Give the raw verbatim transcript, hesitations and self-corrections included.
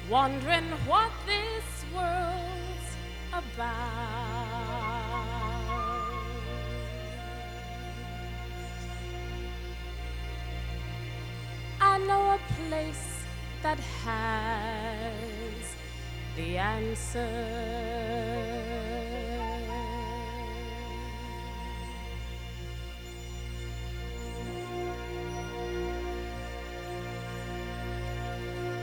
wondering what this world's about. I know a place that has the answer.